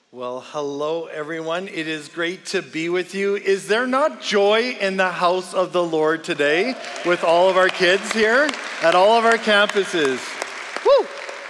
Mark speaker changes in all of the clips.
Speaker 1: Well, hello everyone. It is great to be with you. Is there not joy in the house of the Lord today with all of our kids here at all of our campuses? Woo!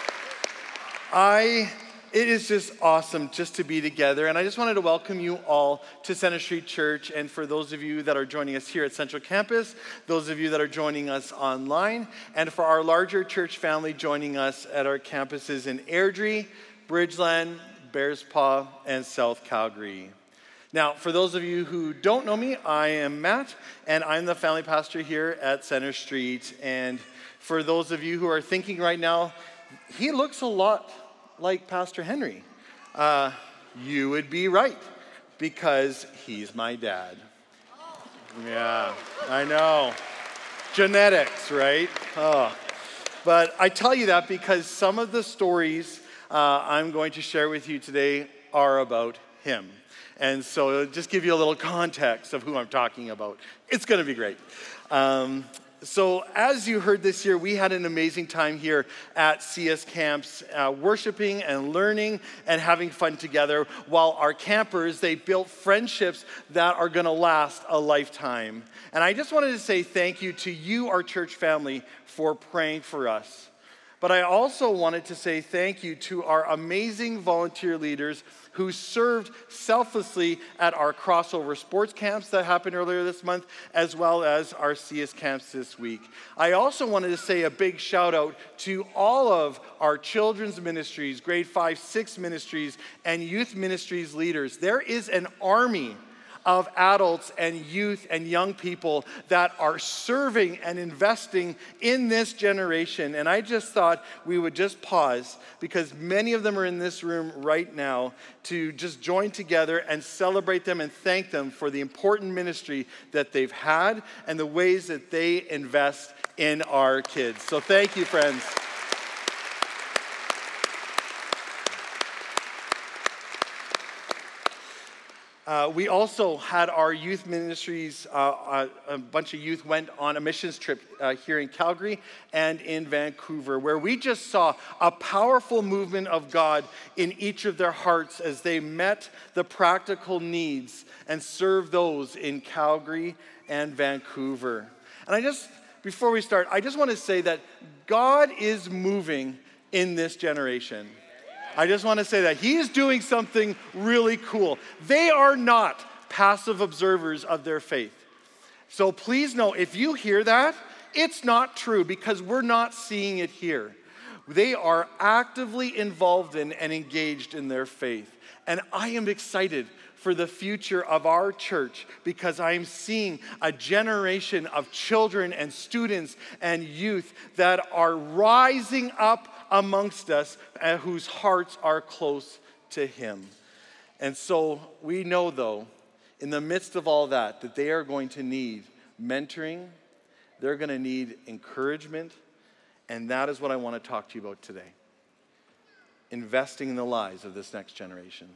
Speaker 1: It is just awesome just to be together, and I just wanted to welcome you all to Center Street Church, and for those of you that are joining us here at Central Campus, those of you that are joining us online, and for our larger church family joining us at our campuses in Airdrie, Bridgeland, Bearspaw, and South Calgary. Now, for those of you who don't know me, I am Matt, and I'm the family pastor here at Center Street. And for those of you who are thinking right now, he looks a lot like Pastor Henry. You would be right, because he's my dad. Yeah, I know. Genetics, right? Oh. But I tell you that because some of the stories I'm going to share with you today are about him. And so just give you a little context of who I'm talking about. It's going to be great. So as you heard this year, we had an amazing time here at CS Camps, worshiping and learning and having fun together, while our campers, they built friendships that are going to last a lifetime. And I just wanted to say thank you to you, our church family, for praying for us. But I also wanted to say thank you to our amazing volunteer leaders who served selflessly at our crossover sports camps that happened earlier this month, as well as our CS camps this week. I also wanted to say a big shout out to all of our children's ministries, grade 5, 6 ministries, and youth ministries leaders. There is an army of adults and youth and young people that are serving and investing in this generation. And I just thought we would just pause, because many of them are in this room right now, to just join together and celebrate them and thank them for the important ministry that they've had and the ways that they invest in our kids. So thank you, friends. We also had our youth ministries, a bunch of youth went on a missions trip here in Calgary and in Vancouver, where we just saw a powerful movement of God in each of their hearts as they met the practical needs and served those in Calgary and Vancouver. And before we start, I just want to say that God is moving in this generation. I just want to say that He is doing something really cool. They are not passive observers of their faith. So please know, if you hear that, it's not true, because we're not seeing it here. They are actively involved in and engaged in their faith. And I am excited for the future of our church, because I am seeing a generation of children and students and youth that are rising up amongst us, whose hearts are close to Him. And so we know, though, in the midst of all that they are going to need mentoring, they're going to need encouragement, and that is what I want to talk to you about today. Investing in the lives of this next generation.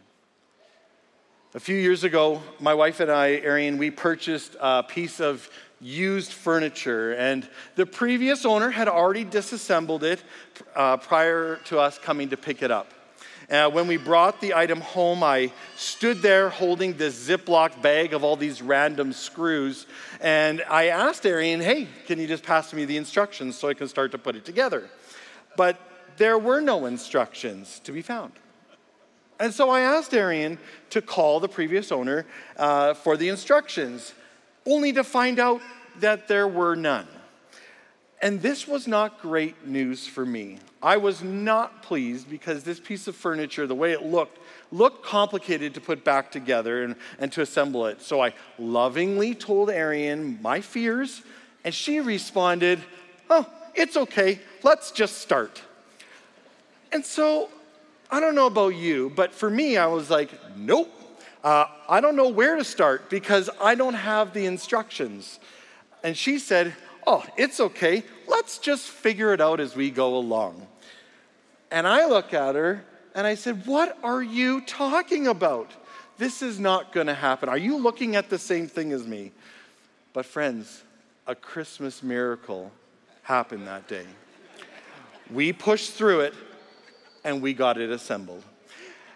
Speaker 1: A few years ago, my wife and I, Arian, we purchased a piece of used furniture, and the previous owner had already disassembled it prior to us coming to pick it up. When we brought the item home, I stood there holding this Ziploc bag of all these random screws, and I asked Arian, hey, can you just pass me the instructions so I can start to put it together? But there were no instructions to be found. And so I asked Arian to call the previous owner for the instructions, only to find out that there were none. And this was not great news for me. I was not pleased, because this piece of furniture, the way it looked complicated to put back together and to assemble it. So I lovingly told Arian my fears, and she responded, oh, it's okay, let's just start. And so, I don't know about you, but for me, I was like, nope. I don't know where to start, because I don't have the instructions. And she said, oh, it's okay. Let's just figure it out as we go along. And I look at her and I said, what are you talking about? This is not going to happen. Are you looking at the same thing as me? But friends, a Christmas miracle happened that day. We pushed through it and we got it assembled.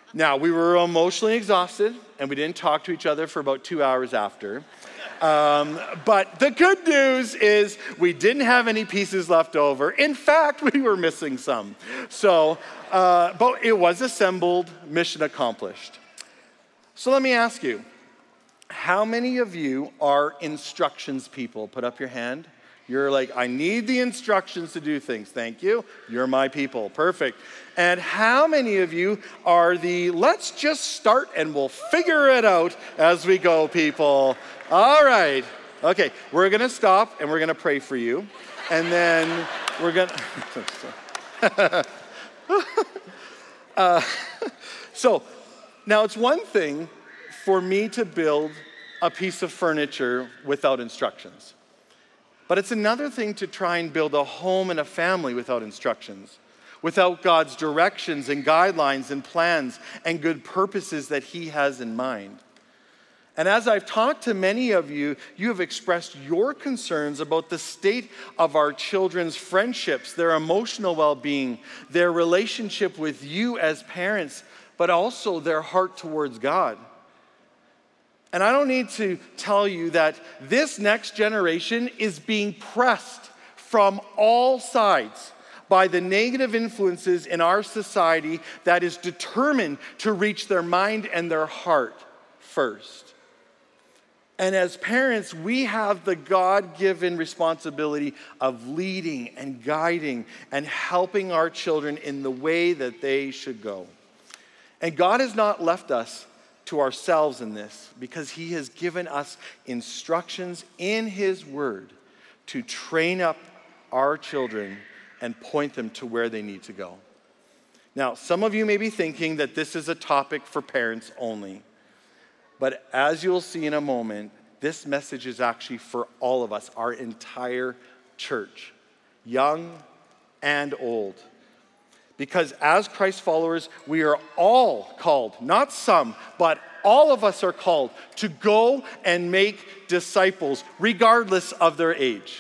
Speaker 1: Now, we were emotionally exhausted, and we didn't talk to each other for about 2 hours after. But the good news is we didn't have any pieces left over. In fact, we were missing some. So, but it was assembled, mission accomplished. So let me ask you, how many of you are instructions people? Put up your hand. You're like, I need the instructions to do things. Thank you. You're my people. Perfect. And how many of you are the let's just start and we'll figure it out as we go people? All right. Okay, we're going to stop and we're going to pray for you. And then we're going to... So now it's one thing for me to build a piece of furniture without instructions. But it's another thing to try and build a home and a family without instructions, without God's directions and guidelines and plans and good purposes that He has in mind. And as I've talked to many of you, you have expressed your concerns about the state of our children's friendships, their emotional well-being, their relationship with you as parents, but also their heart towards God. And I don't need to tell you that this next generation is being pressed from all sides by the negative influences in our society that is determined to reach their mind and their heart first. And as parents, we have the God-given responsibility of leading and guiding and helping our children in the way that they should go. And God has not left us to ourselves in this, because He has given us instructions in His Word to train up our children and point them to where they need to go. Now, some of you may be thinking that this is a topic for parents only, but as you'll see in a moment, this message is actually for all of us, our entire church, young and old. Because as Christ followers, we are all called, not some, but all of us are called to go and make disciples, regardless of their age.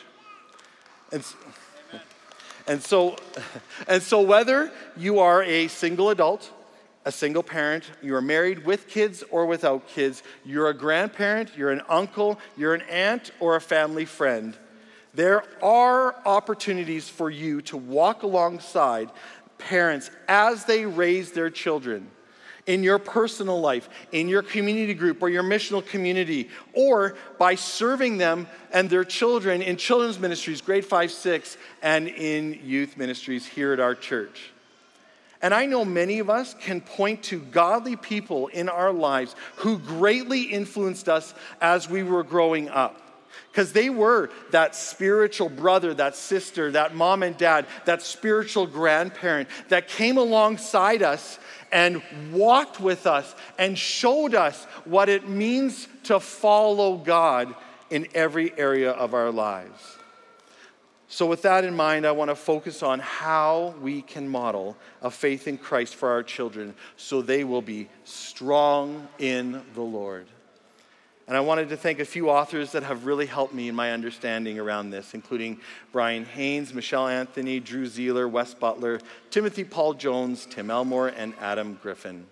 Speaker 1: And so whether you are a single adult, a single parent, you are married with kids or without kids, you're a grandparent, you're an uncle, you're an aunt, or a family friend, there are opportunities for you to walk alongside parents as they raise their children in your personal life, in your community group or your missional community, or by serving them and their children in children's ministries, grade 5, 6, and in youth ministries here at our church. And I know many of us can point to godly people in our lives who greatly influenced us as we were growing up. Because they were that spiritual brother, that sister, that mom and dad, that spiritual grandparent that came alongside us and walked with us and showed us what it means to follow God in every area of our lives. So with that in mind, I want to focus on how we can model a faith in Christ for our children so they will be strong in the Lord. And I wanted to thank a few authors that have really helped me in my understanding around this, including Brian Haynes, Michelle Anthony, Drew Zeeler, Wes Butler, Timothy Paul Jones, Tim Elmore, and Adam Griffin.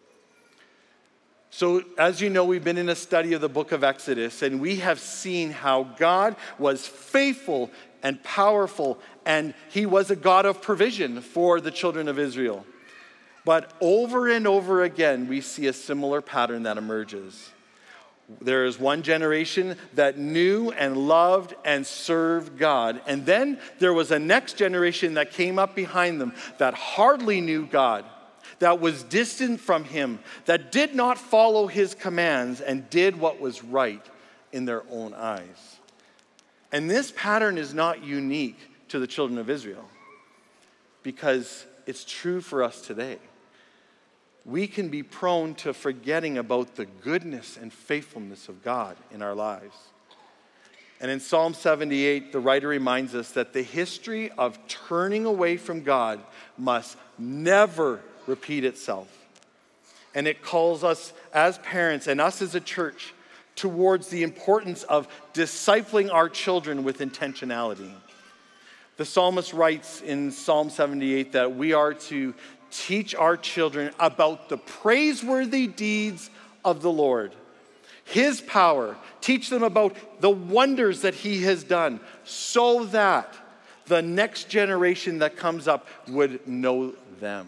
Speaker 1: So as you know, we've been in a study of the book of Exodus, and we have seen how God was faithful and powerful, and He was a God of provision for the children of Israel. But over and over again, we see a similar pattern that emerges. There is one generation that knew and loved and served God. And then there was a next generation that came up behind them that hardly knew God, that was distant from Him, that did not follow His commands and did what was right in their own eyes. And this pattern is not unique to the children of Israel, because it's true for us today. We can be prone to forgetting about the goodness and faithfulness of God in our lives. And in Psalm 78, the writer reminds us that the history of turning away from God must never repeat itself. And it calls us as parents and us as a church towards the importance of discipling our children with intentionality. The psalmist writes in Psalm 78 that we are to teach our children about the praiseworthy deeds of the Lord, his power. Teach them about the wonders that he has done so that the next generation that comes up would know them.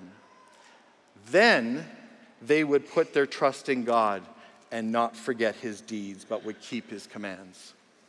Speaker 1: Then they would put their trust in God and not forget his deeds, but would keep his commands.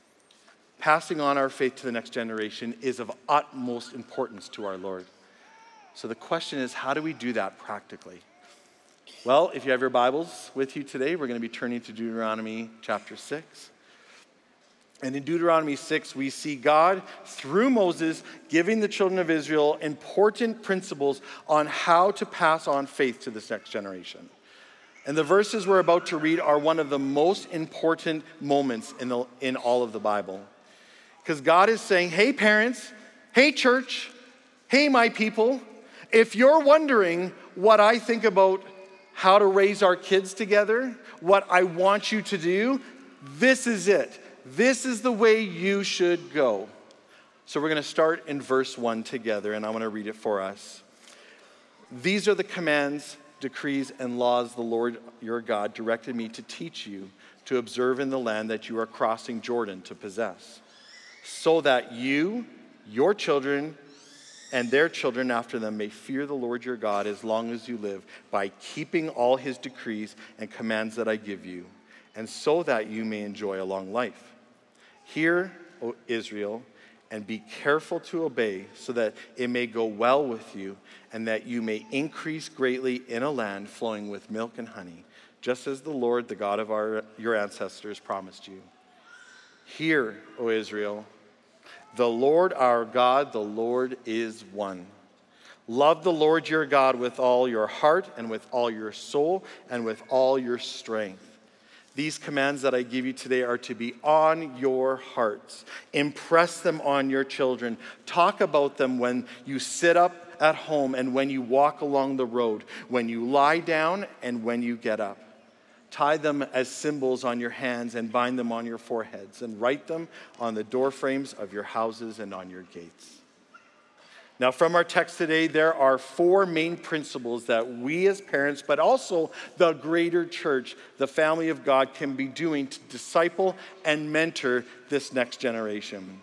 Speaker 1: Passing on our faith to the next generation is of utmost importance to our Lord. So the question is, how do we do that practically? Well, if you have your Bibles with you today, we're going to be turning to Deuteronomy chapter 6. And in Deuteronomy 6, we see God, through Moses, giving the children of Israel important principles on how to pass on faith to this next generation. And the verses we're about to read are one of the most important moments in all of the Bible. Because God is saying, hey parents, hey church, hey my people, if you're wondering what I think about how to raise our kids together, what I want you to do, this is it. This is the way you should go. So we're going to start in verse 1 together, and I want to read it for us. These are the commands, decrees, and laws the Lord your God directed me to teach you to observe in the land that you are crossing Jordan to possess, so that you, your children, and their children after them may fear the Lord your God as long as you live, by keeping all his decrees and commands that I give you, and so that you may enjoy a long life. Hear, O Israel, and be careful to obey, so that it may go well with you, and that you may increase greatly in a land flowing with milk and honey, just as the Lord, the God of your ancestors, promised you. Hear, O Israel, the Lord our God, the Lord is one. Love the Lord your God with all your heart and with all your soul and with all your strength. These commands that I give you today are to be on your hearts. Impress them on your children. Talk about them when you sit up at home and when you walk along the road, when you lie down and when you get up. Tie them as symbols on your hands and bind them on your foreheads, and write them on the doorframes of your houses and on your gates. Now, from our text today, there are 4 main principles that we as parents, but also the greater church, the family of God, can be doing to disciple and mentor this next generation.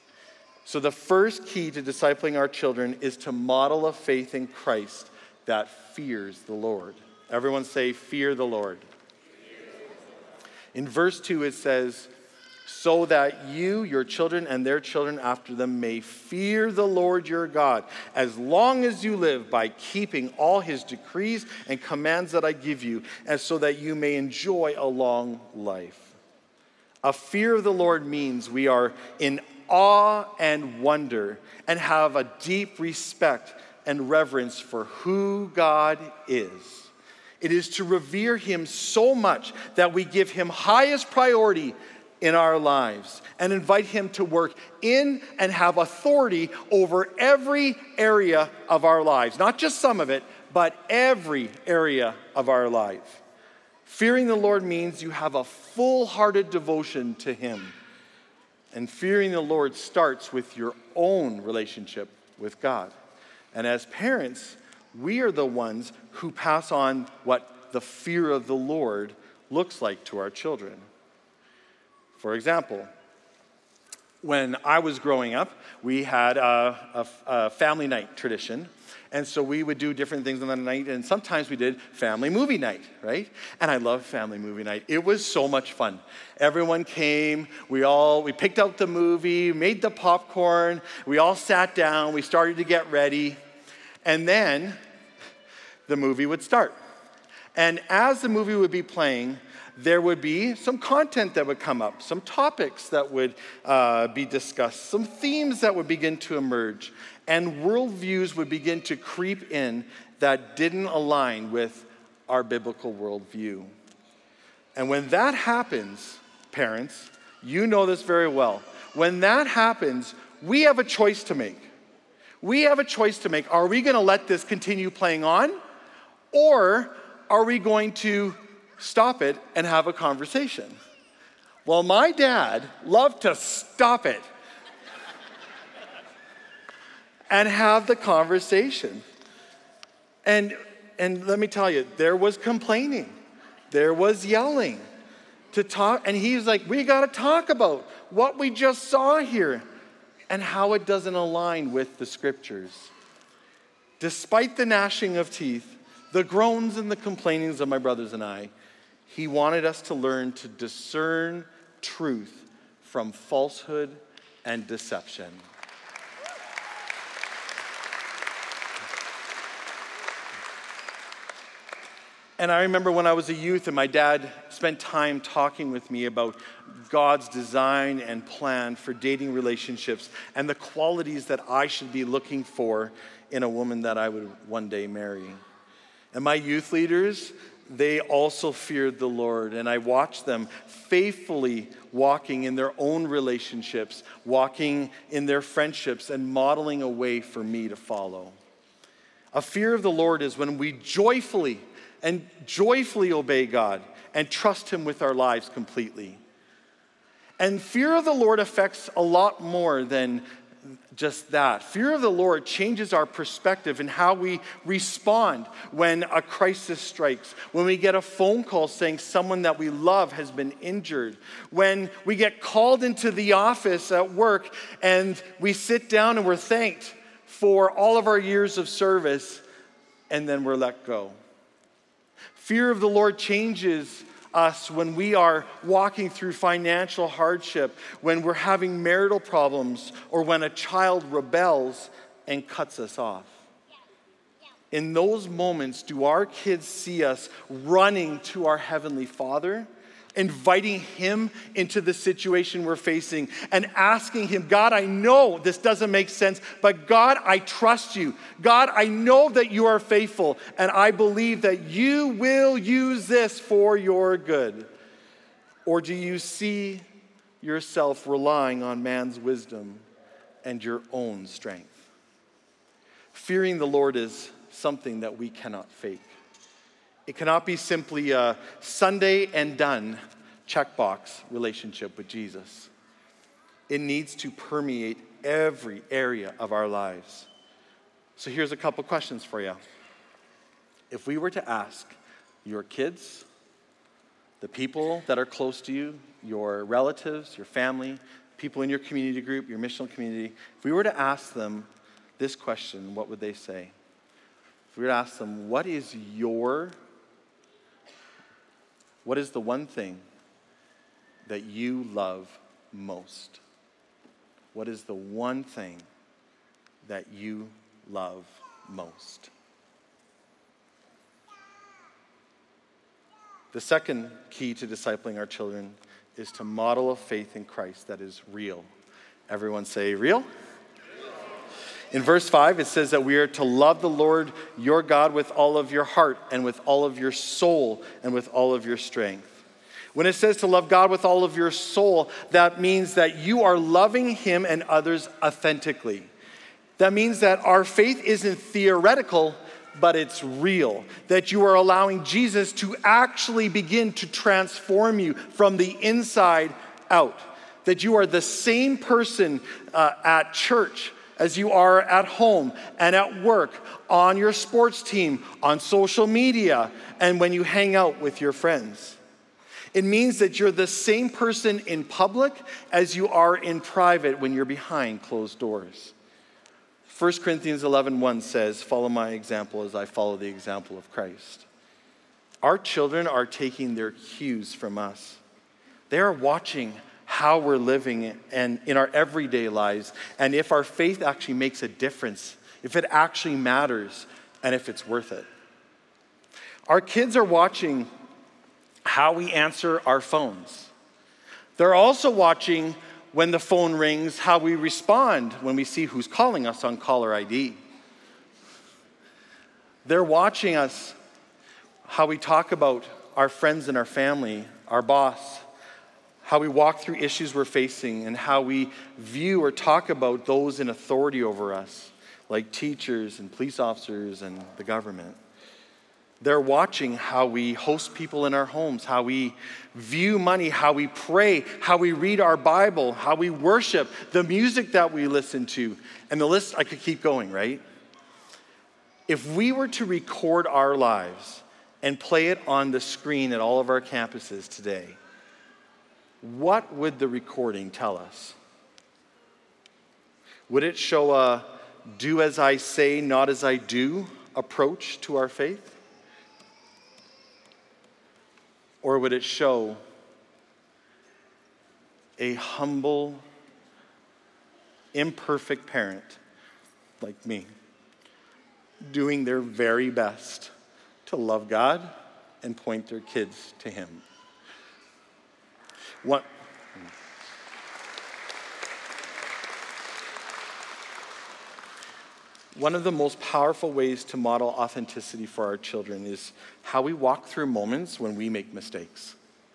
Speaker 1: So the first key to discipling our children is to model a faith in Christ that fears the Lord. Everyone say, fear the Lord. In verse 2, it says, so that you, your children, and their children after them may fear the Lord your God as long as you live, by keeping all his decrees and commands that I give you, and so that you may enjoy a long life. A fear of the Lord means we are in awe and wonder and have a deep respect and reverence for who God is. It is to revere him so much that we give him highest priority in our lives and invite him to work in and have authority over every area of our lives. Not just some of it, but every area of our life. Fearing the Lord means you have a full-hearted devotion to him. And fearing the Lord starts with your own relationship with God. And as parents, we are the ones who pass on what the fear of the Lord looks like to our children. For example, when I was growing up, we had a family night tradition. And so we would do different things on the night, and sometimes we did family movie night, right? And I love family movie night. It was so much fun. Everyone came, we picked out the movie, made the popcorn, we all sat down, we started to get ready, and then the movie would start. And as the movie would be playing, there would be some content that would come up, some topics that would be discussed, some themes that would begin to emerge, and worldviews would begin to creep in that didn't align with our biblical worldview. And when that happens, parents, you know this very well. When that happens, we have a choice to make. We have a choice to make. Are we going to let this continue playing on? Or are we going to stop it and have a conversation? Well, my dad loved to stop it and have the conversation. And let me tell you, there was complaining. There was yelling to talk. And he's like, we got to talk about what we just saw here and how it doesn't align with the scriptures. Despite the gnashing of teeth, the groans and the complainings of my brothers and I, he wanted us to learn to discern truth from falsehood and deception. And I remember when I was a youth and my dad spent time talking with me about God's design and plan for dating relationships and the qualities that I should be looking for in a woman that I would one day marry. And my youth leaders, they also feared the Lord, and I watched them faithfully walking in their own relationships, walking in their friendships, and modeling a way for me to follow. A fear of the Lord is when we joyfully obey God and trust him with our lives completely. And fear of the Lord affects a lot more than just that. Fear of the Lord changes our perspective and how we respond when a crisis strikes, when we get a phone call saying someone that we love has been injured, when we get called into the office at work and we sit down and we're thanked for all of our years of service and then we're let go. Fear of the Lord changes us when we are walking through financial hardship, when we're having marital problems, or when a child rebels and cuts us off. In those moments, do our kids see us running to our Heavenly Father, inviting him into the situation we're facing and asking him, God, I know this doesn't make sense, but God, I trust you. God, I know that you are faithful, and I believe that you will use this for your good. Or do you see yourself relying on man's wisdom and your own strength? Fearing the Lord is something that we cannot fake. It cannot be simply a Sunday and done checkbox relationship with Jesus. It needs to permeate every area of our lives. So here's a couple questions for you. If we were to ask your kids, the people that are close to you, your relatives, your family, people in your community group, your missional community, if we were to ask them this question, what would they say? If we were to ask them, what is the one thing that you love most? What is the one thing that you love most? The second key to discipling our children is to model a faith in Christ that is real. Everyone say real. In verse 5, it says that we are to love the Lord your God with all of your heart and with all of your soul and with all of your strength. When it says to love God with all of your soul, that means that you are loving him and others authentically. That means that our faith isn't theoretical, but it's real. That you are allowing Jesus to actually begin to transform you from the inside out. That you are the same person at church as you are at home and at work, on your sports team, on social media, and when you hang out with your friends. It means that you're the same person in public as you are in private when you're behind closed doors. 1 Corinthians 11:1 says, follow my example as I follow the example of Christ. Our children are taking their cues from us. They are watching how we're living and in our everyday lives, and if our faith actually makes a difference, if it actually matters, and if it's worth it. Our kids are watching how we answer our phones. They're also watching when the phone rings, how we respond when we see who's calling us on caller ID. They're watching us, how we talk about our friends and our family, our boss, how we walk through issues we're facing, and how we view or talk about those in authority over us, like teachers and police officers and the government. They're watching how we host people in our homes, how we view money, how we pray, how we read our Bible, how we worship, the music that we listen to. And the list, I could keep going, right? If we were to record our lives and play it on the screen at all of our campuses today, what would the recording tell us? Would it show a do as I say, not as I do approach to our faith? Or would it show a humble, imperfect parent like me doing their very best to love God and point their kids to Him? One of the most powerful ways to model authenticity for our children is how we walk through moments when we make mistakes.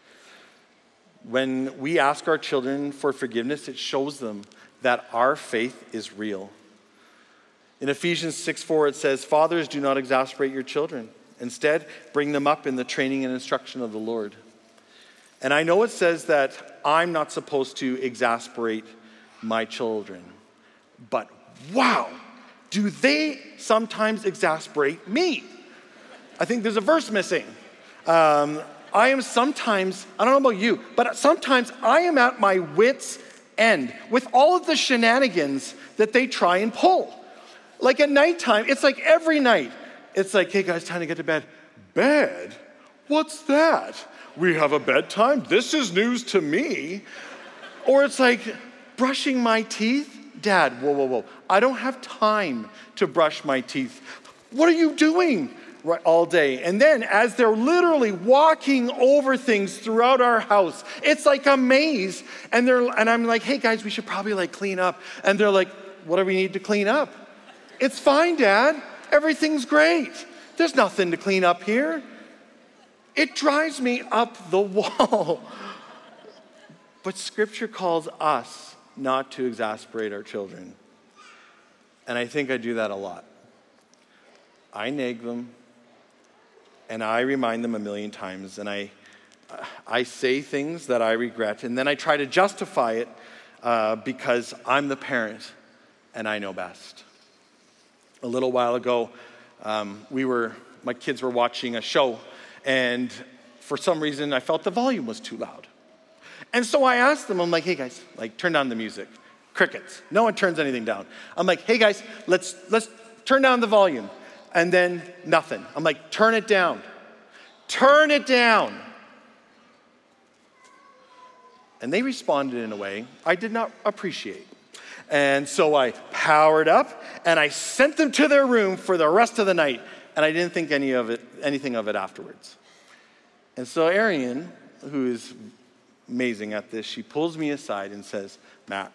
Speaker 1: When we ask our children for forgiveness, it shows them that our faith is real. In Ephesians 6:4, it says, "Fathers, do not exasperate your children. Instead, bring them up in the training and instruction of the Lord." And I know it says that I'm not supposed to exasperate my children, but wow, do they sometimes exasperate me? I think there's a verse missing. I am sometimes, I don't know about you, but sometimes I am at my wit's end with all of the shenanigans that they try and pull. Like at nighttime, it's like every night, it's like, hey guys, time to get to bed. Bed? What's that? We have a bedtime? This is news to me. Or it's like brushing my teeth. Dad, whoa. I don't have time to brush my teeth. What are you doing all day? And then as they're literally walking over things throughout our house, it's like a maze. And I'm like, hey guys, we should probably clean up. And they're like, what do we need to clean up? It's fine, Dad. Everything's great. There's nothing to clean up here. It drives me up the wall. But Scripture calls us not to exasperate our children. And I think I do that a lot. I nag them, and I remind them a million times, and I say things that I regret, and then I try to justify it because I'm the parent, and I know best. A little while ago, my kids were watching a show, and for some reason, I felt the volume was too loud. And so I asked them, I'm like, hey guys, turn down the music. Crickets. No one turns anything down. I'm like, hey guys, let's turn down the volume. And then nothing. I'm like, turn it down. Turn it down. And they responded in a way I did not appreciate. And so I powered up and I sent them to their room for the rest of the night. And I didn't think anything of it afterwards. And so Arian, who is amazing at this, she pulls me aside and says, Matt,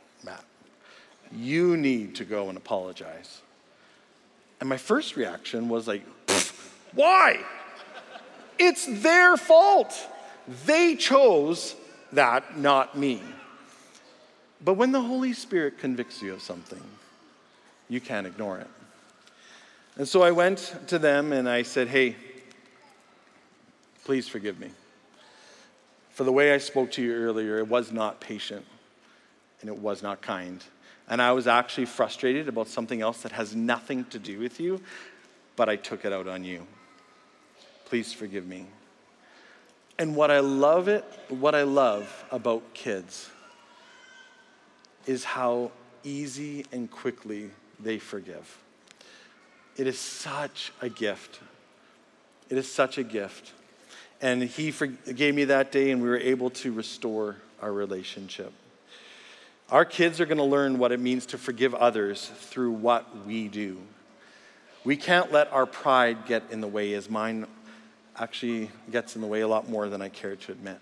Speaker 1: you need to go and apologize. And my first reaction was like, why? It's their fault. They chose that, not me. But when the Holy Spirit convicts you of something, you can't ignore it. And so I went to them and I said, hey, please forgive me. For the way I spoke to you earlier, it was not patient and it was not kind. And I was actually frustrated about something else that has nothing to do with you, but I took it out on you. Please forgive me. And what I love about kids is how easy and quickly they forgive. It is such a gift. It is such a gift. And he forgave me that day, and we were able to restore our relationship. Our kids are going to learn what it means to forgive others through what we do. We can't let our pride get in the way, as mine actually gets in the way a lot more than I care to admit.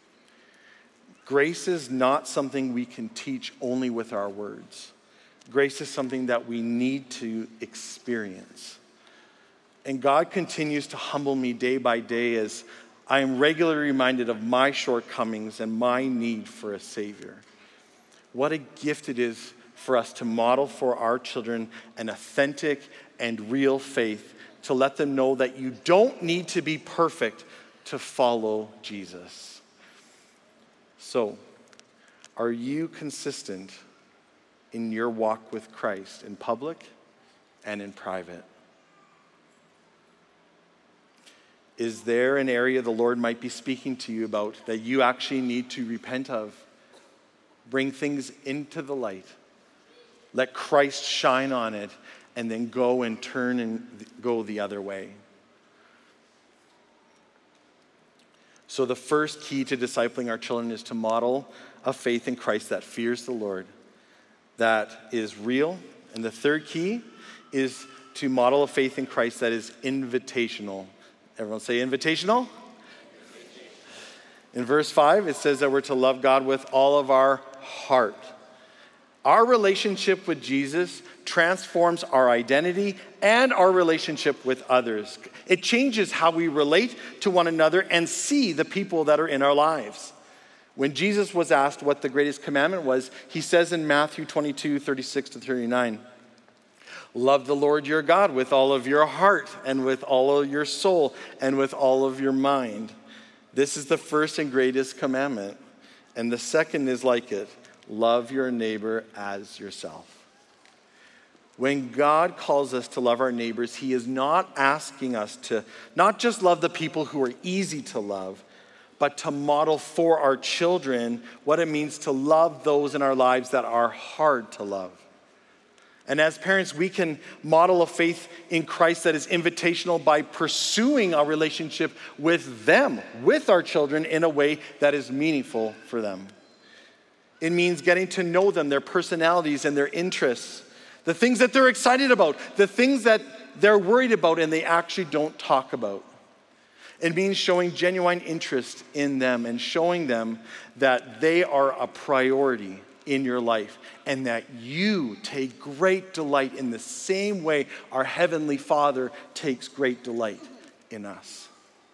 Speaker 1: Grace is not something we can teach only with our words. Grace is something that we need to experience. And God continues to humble me day by day as I am regularly reminded of my shortcomings and my need for a Savior. What a gift it is for us to model for our children an authentic and real faith, to let them know that you don't need to be perfect to follow Jesus. So, are you consistent in your walk with Christ in public and in private? Is there an area the Lord might be speaking to you about that you actually need to repent of? Bring things into the light. Let Christ shine on it, and then go and turn and go the other way. So the first key to discipling our children is to model a faith in Christ that fears the Lord, that is real. And the third key is to model a faith in Christ that is invitational. Everyone say invitational. In verse 5, it says that we're to love God with all of our heart. Our relationship with Jesus transforms our identity and our relationship with others. It changes how we relate to one another and see the people that are in our lives. When Jesus was asked what the greatest commandment was, he says in Matthew 22, 36 to 39, love the Lord your God with all of your heart and with all of your soul and with all of your mind. This is the first and greatest commandment. And the second is like it. Love your neighbor as yourself. When God calls us to love our neighbors, he is not asking us to not just love the people who are easy to love, but to model for our children what it means to love those in our lives that are hard to love. And as parents, we can model a faith in Christ that is invitational by pursuing our relationship with them, with our children, in a way that is meaningful for them. It means getting to know them, their personalities and their interests, the things that they're excited about, the things that they're worried about and they actually don't talk about. It means showing genuine interest in them and showing them that they are a priority in your life and that you take great delight in the same way our Heavenly Father takes great delight in us.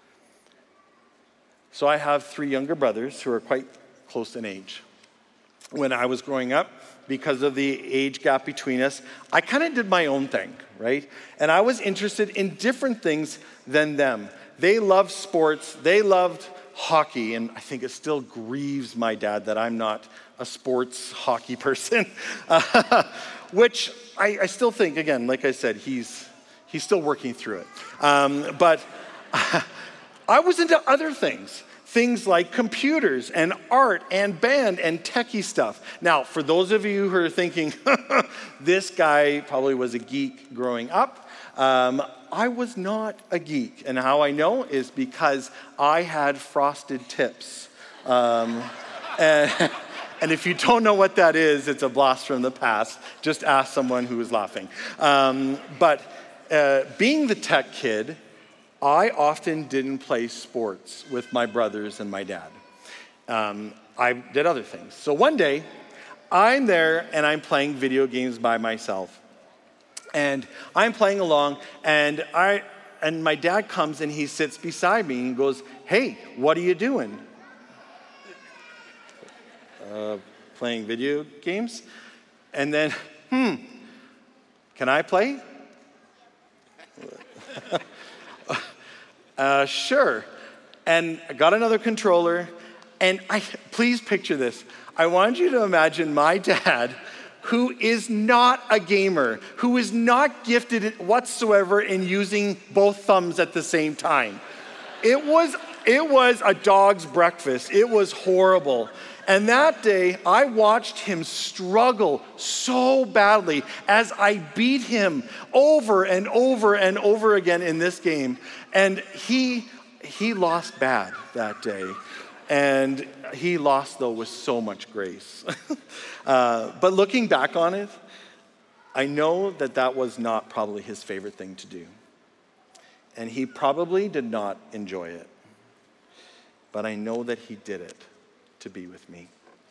Speaker 1: So I have 3 younger brothers who are quite close in age. When I was growing up, because of the age gap between us, I kind of did my own thing, right? And I was interested in different things than them. They loved sports, they loved hockey, and I think it still grieves my dad that I'm not a sports hockey person, which I still think, again, like I said, he's still working through it. But I was into other things. Things like computers and art and band and techie stuff. Now, for those of you who are thinking, this guy probably was a geek growing up, I was not a geek. And how I know is because I had frosted tips. And if you don't know what that is, it's a blast from the past. Just ask someone who was laughing. But being the tech kid, I often didn't play sports with my brothers and my dad. I did other things. So one day, I'm there and I'm playing video games by myself. And I'm playing along and my dad comes and he sits beside me and he goes, hey, what are you doing? Playing video games. And then, can I play? Sure. And I got another controller, and please picture this. I want you to imagine my dad, who is not a gamer, who is not gifted whatsoever in using both thumbs at the same time. It was a dog's breakfast. It was horrible. And that day, I watched him struggle so badly as I beat him over and over and over again in this game. And he lost bad that day. And he lost, though, with so much grace. But looking back on it, I know that was not probably his favorite thing to do. And he probably did not enjoy it. But I know that he did it to be with me.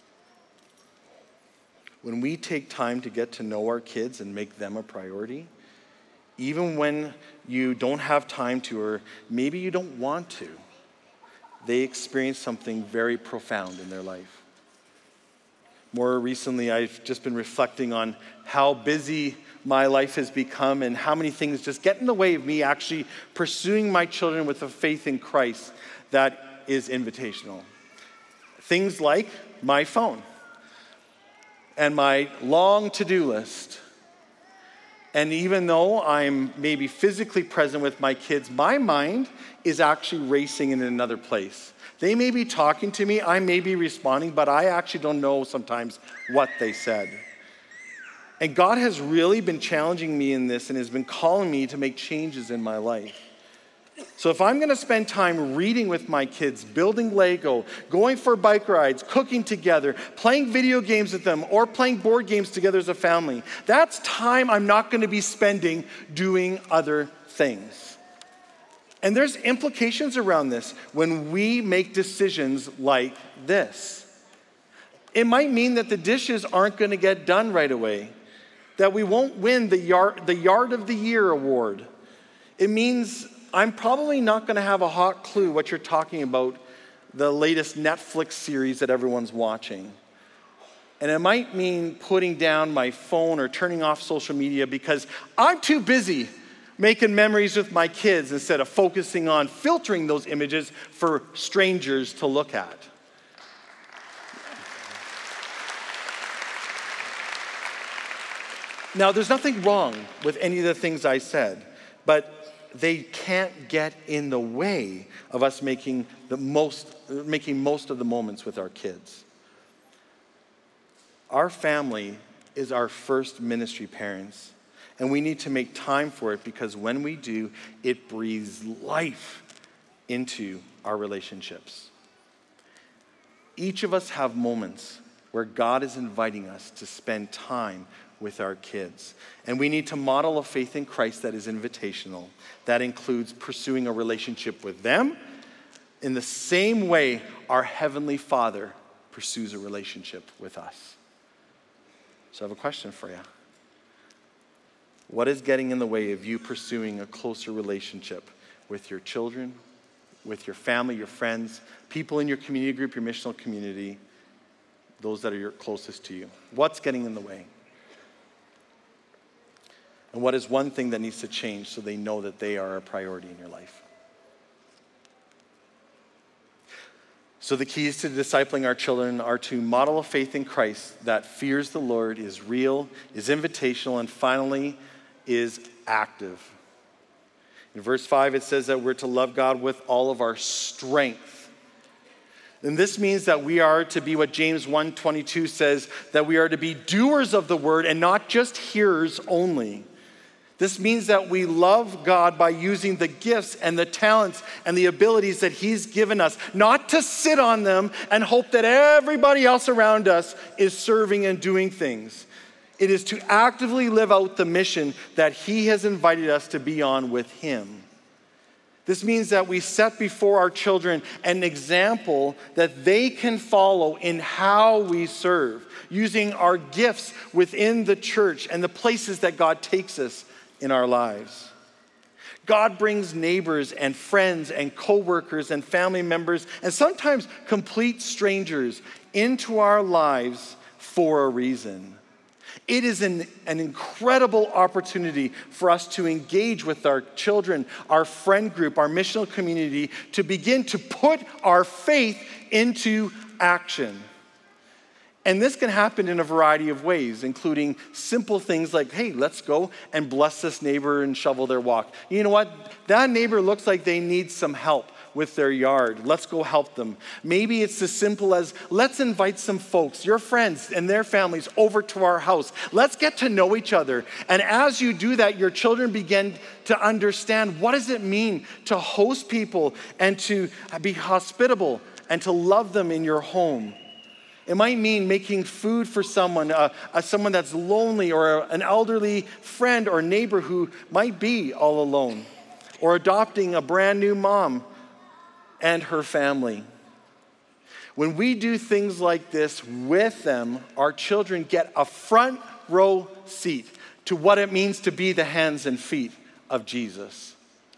Speaker 1: When we take time to get to know our kids and make them a priority, even when you don't have time to, or maybe you don't want to, they experience something very profound in their life. More recently, I've just been reflecting on how busy my life has become and how many things just get in the way of me actually pursuing my children with a faith in Christ that is invitational. Things like my phone and my long to-do list And even though I'm maybe physically present with my kids, my mind is actually racing in another place. They may be talking to me, I may be responding, but I actually don't know sometimes what they said. And God has really been challenging me in this and has been calling me to make changes in my life. So if I'm going to spend time reading with my kids, building Lego, going for bike rides, cooking together, playing video games with them, or playing board games together as a family, that's time I'm not going to be spending doing other things. And there's implications around this when we make decisions like this. It might mean that the dishes aren't going to get done right away, that we won't win the Yard of the Year award. It means I'm probably not going to have a hot clue what you're talking about, the latest Netflix series that everyone's watching. And it might mean putting down my phone or turning off social media because I'm too busy making memories with my kids instead of focusing on filtering those images for strangers to look at. Now, there's nothing wrong with any of the things I said, but they can't get in the way of us making most of the moments with our kids. Our family is our first ministry parents, and we need to make time for it because when we do, it breathes life into our relationships. Each of us have moments where God is inviting us to spend time with our kids. And we need to model a faith in Christ that is invitational. That includes pursuing a relationship with them in the same way our Heavenly Father pursues a relationship with us. So I have a question for you. What is getting in the way of you pursuing a closer relationship with your children, with your family, your friends, people in your community group, your missional community, those that are your closest to you? What's getting in the way? And what is one thing that needs to change so they know that they are a priority in your life? So the keys to discipling our children are to model a faith in Christ that fears the Lord, is real, is invitational, and finally is active. In verse 5, it says that we're to love God with all of our strength. And this means that we are to be what James 1:22 says, that we are to be doers of the word and not just hearers only. This means that we love God by using the gifts and the talents and the abilities that He's given us, not to sit on them and hope that everybody else around us is serving and doing things. It is to actively live out the mission that He has invited us to be on with Him. This means that we set before our children an example that they can follow in how we serve, using our gifts within the church and the places that God takes us in our lives. God brings neighbors and friends and coworkers and family members and sometimes complete strangers into our lives for a reason. It is an incredible opportunity for us to engage with our children, our friend group, our missional community, to begin to put our faith into action. And this can happen in a variety of ways, including simple things like, hey, let's go and bless this neighbor and shovel their walk. You know what? That neighbor looks like they need some help with their yard. Let's go help them. Maybe it's as simple as, let's invite some folks, your friends and their families, over to our house. Let's get to know each other. And as you do that, your children begin to understand, what does it mean to host people and to be hospitable and to love them in your home? It might mean making food for someone that's lonely, or an elderly friend or neighbor who might be all alone, or adopting a brand new mom and her family. When we do things like this with them, our children get a front row seat to what it means to be the hands and feet of Jesus.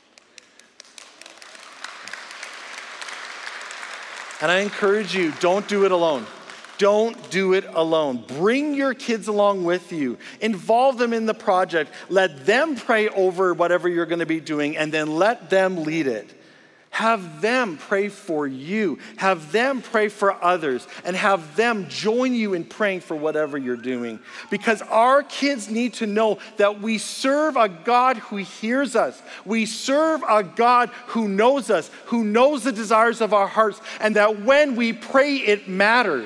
Speaker 1: And I encourage you, don't do it alone. Don't do it alone. Bring your kids along with you. Involve them in the project. Let them pray over whatever you're going to be doing, and then let them lead it. Have them pray for you. Have them pray for others. And have them join you in praying for whatever you're doing. Because our kids need to know that we serve a God who hears us. We serve a God who knows us, who knows the desires of our hearts, and that when we pray, it matters.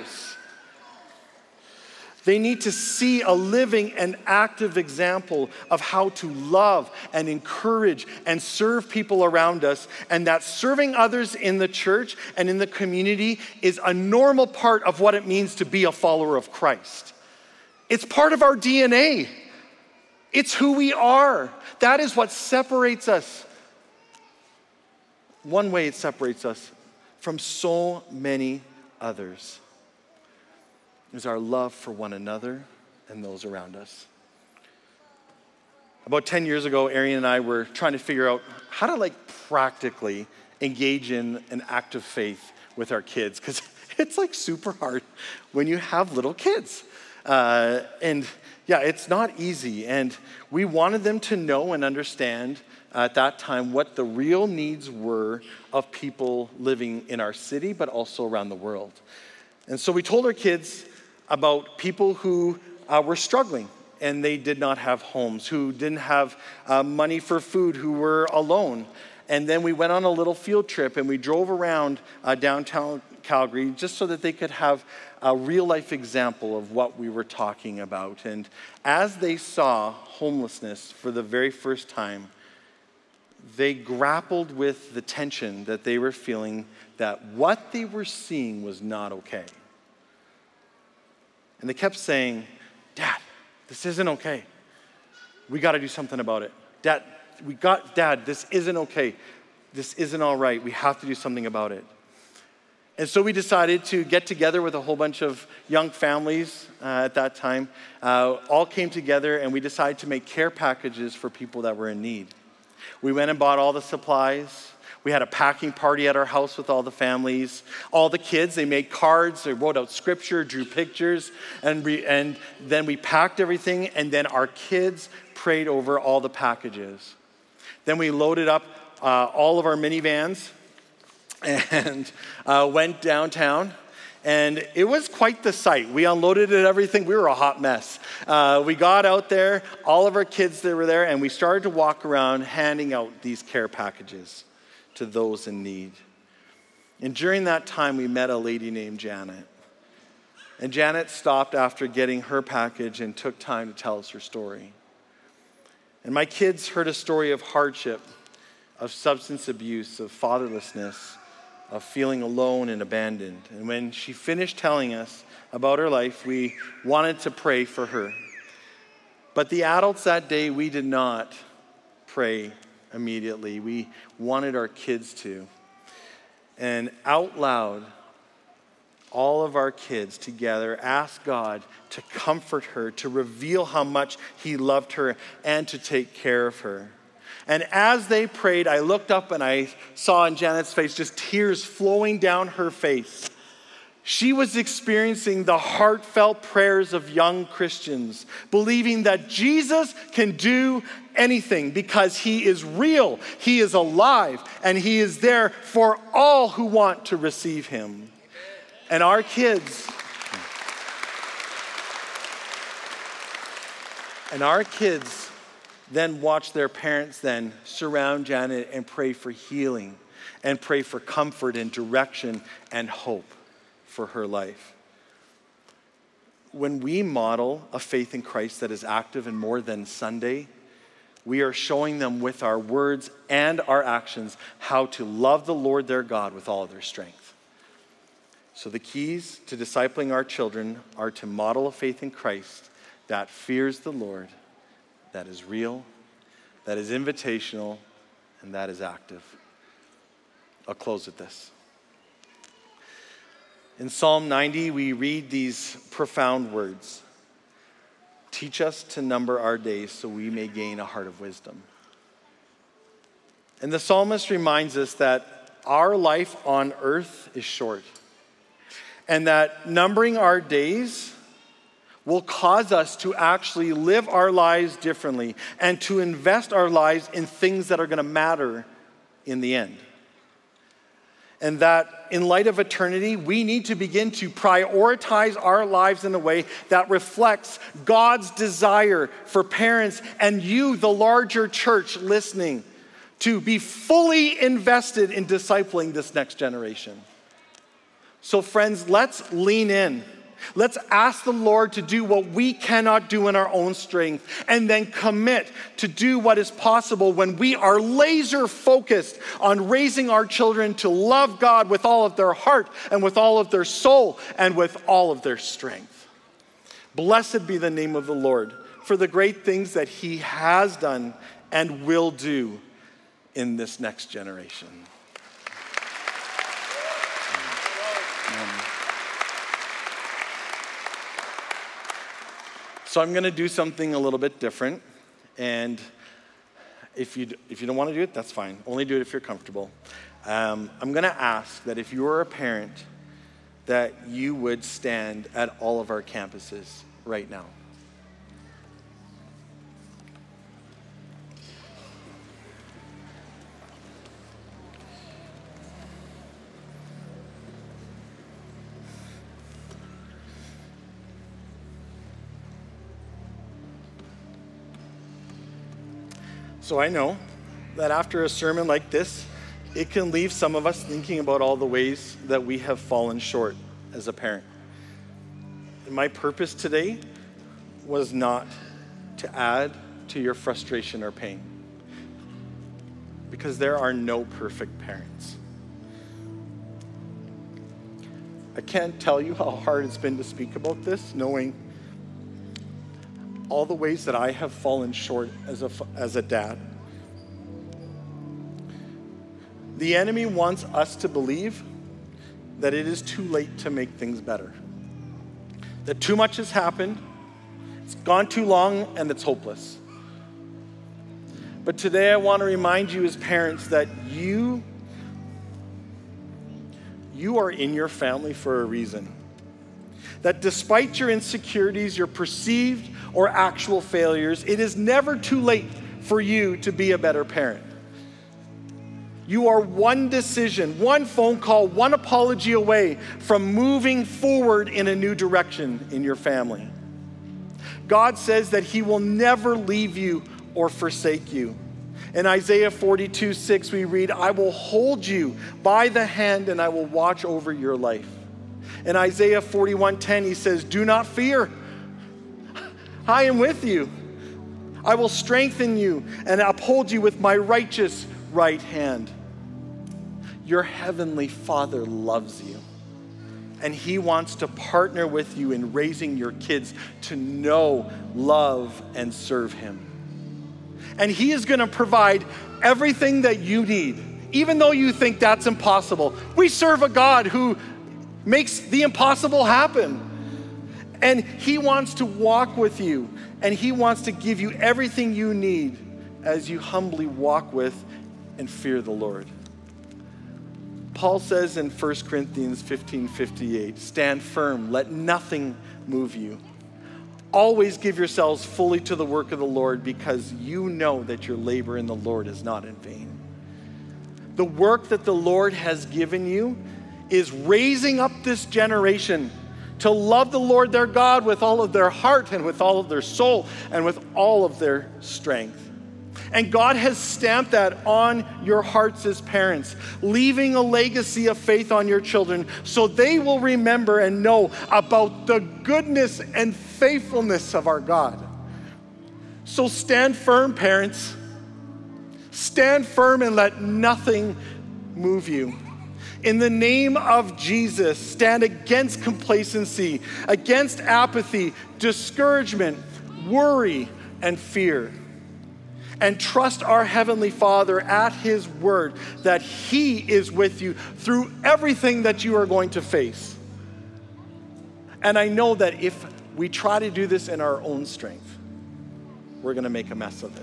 Speaker 1: They need to see a living and active example of how to love and encourage and serve people around us, and that serving others in the church and in the community is a normal part of what it means to be a follower of Christ. It's part of our DNA. It's who we are. That is what separates us. One way it separates us from so many others is our love for one another and those around us. About 10 years ago, Arian and I were trying to figure out how to practically engage in an act of faith with our kids, because it's super hard when you have little kids. It's not easy. And we wanted them to know and understand at that time what the real needs were of people living in our city, but also around the world. And so we told our kids about people who were struggling and they did not have homes, who didn't have money for food, who were alone. And then we went on a little field trip and we drove around downtown Calgary just so that they could have a real life example of what we were talking about. And as they saw homelessness for the very first time, they grappled with the tension that they were feeling, that what they were seeing was not okay. And they kept saying, Dad, this isn't okay. We got to do something about it. Dad, this isn't okay. This isn't all right. We have to do something about it. And so we decided to get together with a whole bunch of young families at that time. All came together and we decided to make care packages for people that were in need. We went and bought all the supplies. We had a packing party at our house with all the families. All the kids, they made cards, they wrote out scripture, drew pictures, and then we packed everything, and then our kids prayed over all the packages. Then we loaded up all of our minivans and went downtown. And it was quite the sight. We unloaded everything. We were a hot mess. We got out there, all of our kids that were there, and we started to walk around handing out these care packages to those in need. And during that time, we met a lady named Janet. And Janet stopped after getting her package and took time to tell us her story. And my kids heard a story of hardship, of substance abuse, of fatherlessness, of feeling alone and abandoned. And when she finished telling us about her life, we wanted to pray for her. But the adults that day, we did not pray immediately. We wanted our kids to. And out loud, all of our kids together asked God to comfort her, to reveal how much He loved her, and to take care of her. And as they prayed, I looked up and I saw in Janet's face just tears flowing down her face. She was experiencing the heartfelt prayers of young Christians, believing that Jesus can do anything because He is real, He is alive, and He is there for all who want to receive Him. And our kids then watch their parents then surround Janet and pray for healing and pray for comfort and direction and hope for her life. When we model a faith in Christ that is active and more than Sunday, we are showing them with our words and our actions how to love the Lord their God with all of their strength. So the keys to discipling our children are to model a faith in Christ that fears the Lord, that is real, that is invitational, and that is active. I'll close with this. In Psalm 90, we read these profound words. Teach us to number our days so we may gain a heart of wisdom. And the psalmist reminds us that our life on earth is short, and that numbering our days will cause us to actually live our lives differently and to invest our lives in things that are going to matter in the end. And that in light of eternity, we need to begin to prioritize our lives in a way that reflects God's desire for parents and you, the larger church, listening, to be fully invested in discipling this next generation. So friends, let's lean in. Let's ask the Lord to do what we cannot do in our own strength, and then commit to do what is possible when we are laser focused on raising our children to love God with all of their heart and with all of their soul and with all of their strength. Blessed be the name of the Lord for the great things that he has done and will do in this next generation. So I'm going to do something a little bit different, and if you don't want to do it, that's fine. Only do it if you're comfortable. I'm going to ask that if you are a parent, that you would stand at all of our campuses right now. So I know that after a sermon like this, it can leave some of us thinking about all the ways that we have fallen short as a parent. And my purpose today was not to add to your frustration or pain, because there are no perfect parents. I can't tell you how hard it's been to speak about this, knowing all the ways that I have fallen short as a dad. The enemy wants us to believe that it is too late to make things better, that too much has happened, it's gone too long, and it's hopeless. But today I want to remind you as parents that you are in your family for a reason. That despite your insecurities, your perceived or actual failures, it is never too late for you to be a better parent. You are one decision, one phone call, one apology away from moving forward in a new direction in your family. God says that he will never leave you or forsake you. In Isaiah 42:6, we read, "I will hold you by the hand and I will watch over your life." In Isaiah 41:10, he says, "Do not fear. I am with you. I will strengthen you and uphold you with my righteous right hand." Your heavenly Father loves you, and he wants to partner with you in raising your kids to know, love, and serve him. And he is going to provide everything that you need, even though you think that's impossible. We serve a God who makes the impossible happen. And he wants to walk with you, and he wants to give you everything you need as you humbly walk with and fear the Lord. Paul says in 1 Corinthians 15:58, "Stand firm, let nothing move you. Always give yourselves fully to the work of the Lord, because you know that your labor in the Lord is not in vain." The work that the Lord has given you is raising up this generation to love the Lord their God with all of their heart and with all of their soul and with all of their strength. And God has stamped that on your hearts as parents, leaving a legacy of faith on your children so they will remember and know about the goodness and faithfulness of our God. So stand firm, parents. Stand firm and let nothing move you. In the name of Jesus, stand against complacency, against apathy, discouragement, worry, and fear. And trust our Heavenly Father at his word that he is with you through everything that you are going to face. And I know that if we try to do this in our own strength, we're going to make a mess of it.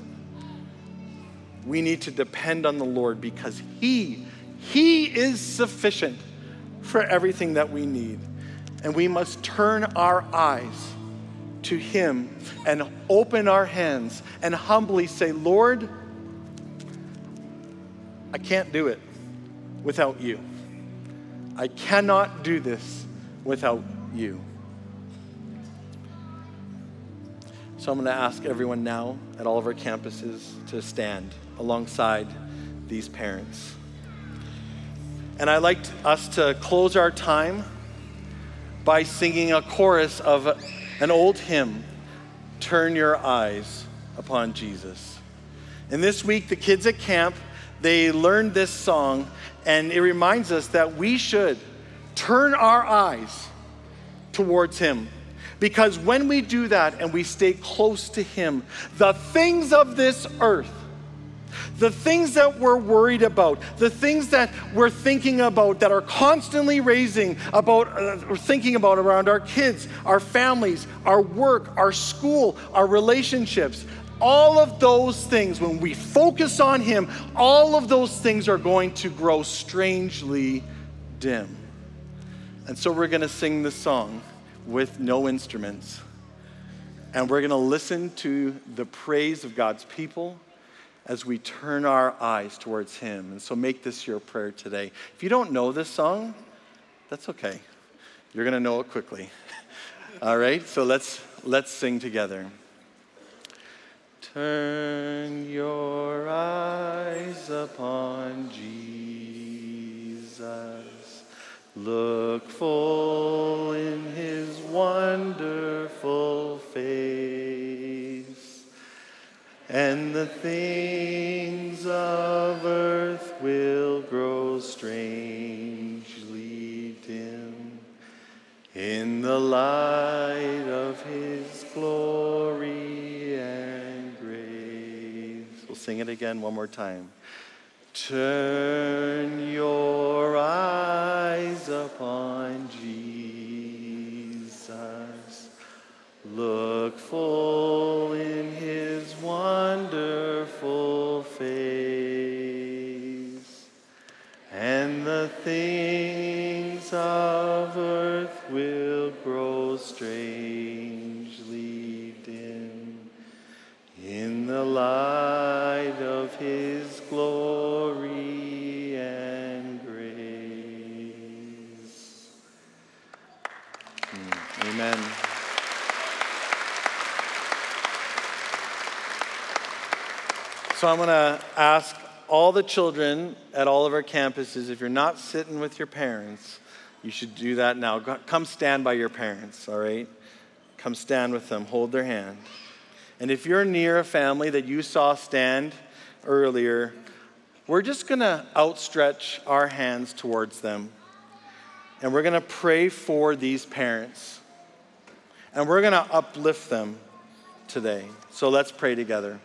Speaker 1: We need to depend on the Lord, because He is sufficient for everything that we need. And we must turn our eyes to Him and open our hands and humbly say, "Lord, I can't do it without you. I cannot do this without you. So I'm going to ask everyone now at all of our campuses to stand alongside these parents. And I'd like us to close our time by singing a chorus of an old hymn, Turn Your Eyes Upon Jesus. And this week, the kids at camp, they learned this song, and it reminds us that we should turn our eyes towards him. Because when we do that and we stay close to him, the things of this earth, the things that we're worried about, the things that we're thinking about that are constantly raising about, or thinking about around our kids, our families, our work, our school, our relationships, all of those things, when we focus on him, all of those things are going to grow strangely dim. And so we're going to sing this song with no instruments. And we're going to listen to the praise of God's people as we turn our eyes towards him. And so make this your prayer today. If you don't know this song, that's okay. You're going to know it quickly. All right, so let's sing together. Turn your eyes upon Jesus. Look full in his wonderful face, and the things of earth will grow strangely dim in the light of his glory and grace. We'll sing it again one more time. Turn your eyes upon Jesus. Look full in his wonderful face, and the things of earth will grow strangely dim in the light of his glory and grace. Amen. So I'm going to ask all the children at all of our campuses, if you're not sitting with your parents, you should do that now. Come stand by your parents, all right? Come stand with them. Hold their hand. And if you're near a family that you saw stand earlier, we're just going to outstretch our hands towards them. And we're going to pray for these parents. And we're going to uplift them today. So let's pray together.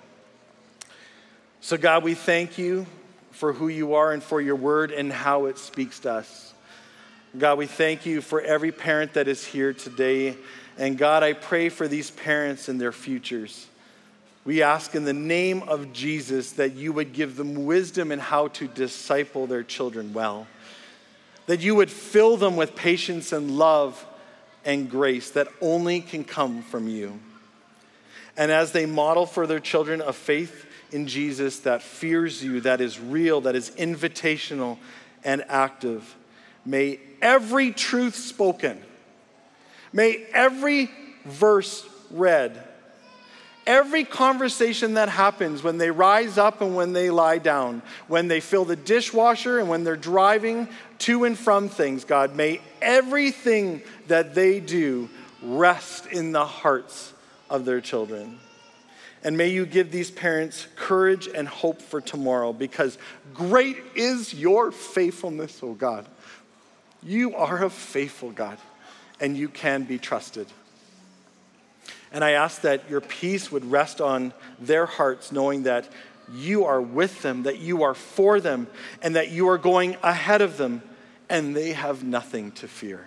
Speaker 1: So God, we thank you for who you are and for your word and how it speaks to us. God, we thank you for every parent that is here today. And God, I pray for these parents and their futures. We ask in the name of Jesus that you would give them wisdom in how to disciple their children well. That you would fill them with patience and love and grace that only can come from you. And as they model for their children a faith in Jesus that fears you, that is real, that is invitational and active, may every truth spoken, may every verse read, every conversation that happens when they rise up and when they lie down, when they fill the dishwasher and when they're driving to and from things, God, may everything that they do rest in the hearts of their children. And may you give these parents courage and hope for tomorrow, because great is your faithfulness, oh God. You are a faithful God, and you can be trusted. And I ask that your peace would rest on their hearts, knowing that you are with them, that you are for them, and that you are going ahead of them, and they have nothing to fear.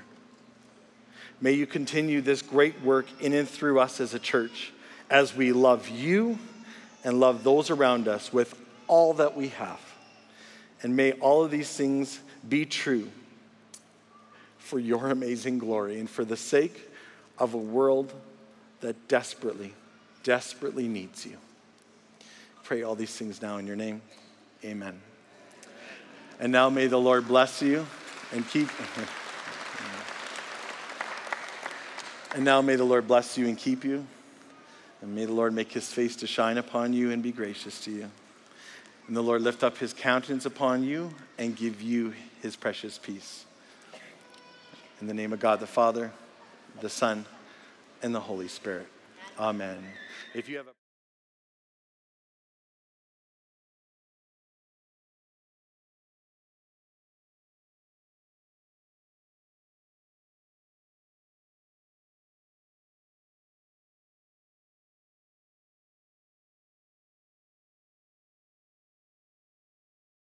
Speaker 1: May you continue this great work in and through us as a church, as we love you and love those around us with all that we have. And may all of these things be true for your amazing glory and for the sake of a world that desperately, desperately needs you. Pray all these things now in your name. Amen. And now may the Lord bless you and keep. And now may the Lord bless you and keep you. And may the Lord make his face to shine upon you and be gracious to you. And the Lord lift up his countenance upon you and give you his precious peace. In the name of God the Father, the Son, and the Holy Spirit. Amen. If you have a